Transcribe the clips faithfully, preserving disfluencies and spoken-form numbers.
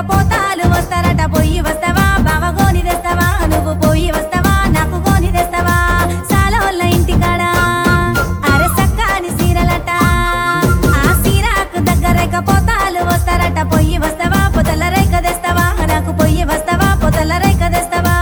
పోతాలు వస్తారట పొయ్యి వస్తావా బావ గోని తెస్తావా నువ్వు పొయ్యి వస్తావా నాకు గోని తెస్తావా సాలోళ్ళ ఇంటికాడ అరే సక్కాని సీరలట ఆ సీరాకు దగ్గరేక పోతాలు వస్తారట పొయ్యి వస్తావా పొదల రేఖ తెస్తావా నాకు పొయ్యి వస్తావా పొదల రేఖ తెస్తావా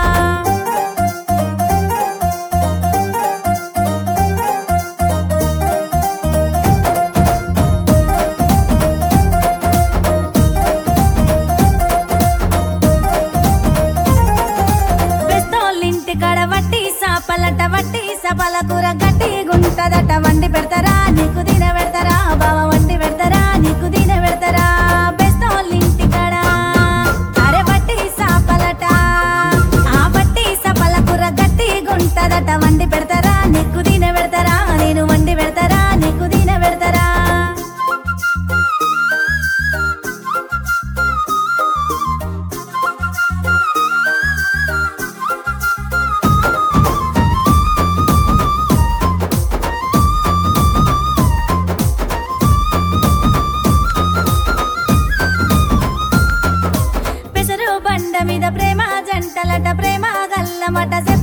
ఇంటికాడ వట్టి సాపలట వట్టి సపల కూర గట్టి గుంటదట వండి పెడతారా నీకు తిన పెడతారా బావ వండి పెడతారా నీకు తిన పెడతారా బెస్తోళ్ళ ఇంటికాడ అరే వట్టి సాపలట ఆ వట్టి సపల కూర గట్టి గుంటదట వండి పెడతారా నీకు తిన పెడతారా నేను వండి పెడతారా నీకు తిన పెడతారా బండ మీద ప్రేమ జంటలట ప్రేమ గల్లమట